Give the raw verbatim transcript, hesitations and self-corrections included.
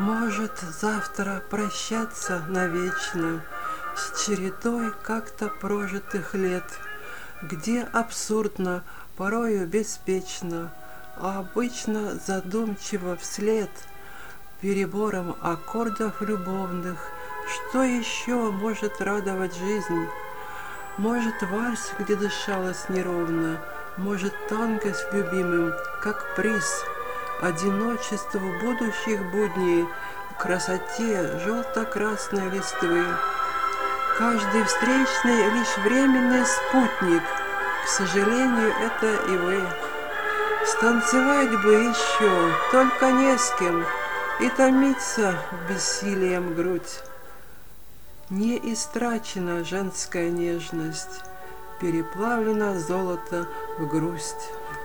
Может, завтра прощаться навечно с чередой как-то прожитых лет, где абсурдно, порою беспечно, а обычно задумчиво вслед перебором аккордов любовных. Что еще может радовать жизнь? Может, вальс, где дышалось неровно, может, танго с любимым, как приз одиночеству будущих будней, красоте желто-красной листвы. Каждый встречный лишь временный спутник, к сожалению, это и вы. Станцевать бы еще, только не с кем, и томиться бессилием грудь. Не истрачена женская нежность, переплавлено золото в грусть.